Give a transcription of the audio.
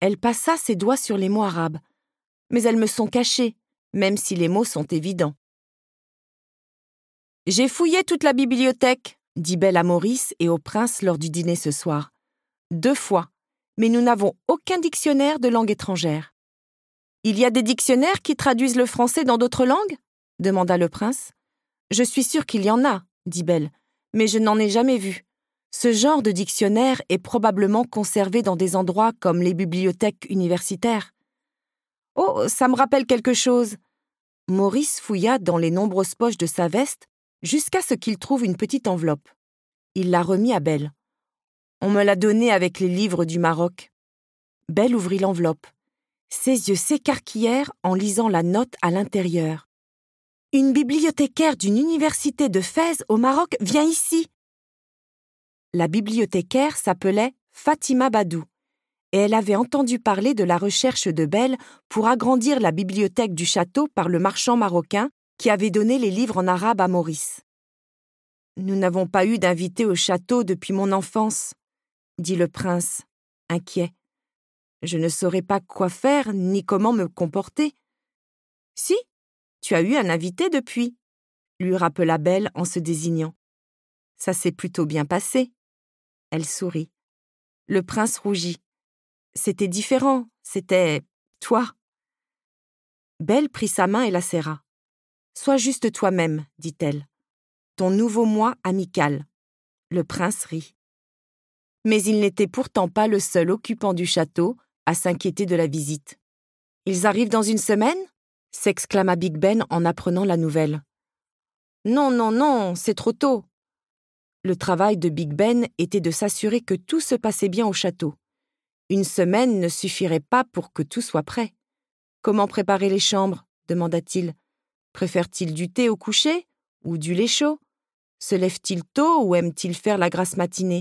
Elle passa ses doigts sur les mots arabes. Mais elles me sont cachées, même si les mots sont évidents. « J'ai fouillé toute la bibliothèque, » dit Belle à Maurice et au prince lors du dîner ce soir. 2 fois, mais nous n'avons aucun dictionnaire de langue étrangère. « Il y a des dictionnaires qui traduisent le français dans d'autres langues ?» demanda le prince. « Je suis sûre qu'il y en a, » dit Belle, « mais je n'en ai jamais vu. Ce genre de dictionnaire est probablement conservé dans des endroits comme les bibliothèques universitaires. »« Oh, ça me rappelle quelque chose !» Maurice fouilla dans les nombreuses poches de sa veste jusqu'à ce qu'il trouve une petite enveloppe. Il la remit à Belle. « On me l'a donnée avec les livres du Maroc. » Belle ouvrit l'enveloppe. Ses yeux s'écarquillèrent en lisant la note à l'intérieur. « Une bibliothécaire d'une université de Fès au Maroc vient ici !» La bibliothécaire s'appelait Fatima Badou et elle avait entendu parler de la recherche de Belle pour agrandir la bibliothèque du château par le marchand marocain qui avait donné les livres en arabe à Maurice. « Nous n'avons pas eu d'invité au château depuis mon enfance, » dit le prince, inquiet. « Je ne saurais pas quoi faire ni comment me comporter. »« Si, tu as eu un invité depuis, » lui rappela Belle en se désignant. « Ça s'est plutôt bien passé. » Elle sourit. Le prince rougit. C'était différent, c'était toi. Belle prit sa main et la serra. « Sois juste toi-même, » dit-elle. « Ton nouveau moi amical. » Le prince rit. Mais il n'était pourtant pas le seul occupant du château à s'inquiéter de la visite. « Ils arrivent dans une semaine ?» s'exclama Big Ben en apprenant la nouvelle. « Non, non, non, c'est trop tôt. » Le travail de Big Ben était de s'assurer que tout se passait bien au château. Une semaine ne suffirait pas pour que tout soit prêt. « Comment préparer les chambres ?» demanda-t-il. « Préfère-t-il du thé au coucher ou du lait chaud ? Se lève-t-il tôt ou aime-t-il faire la grasse matinée ?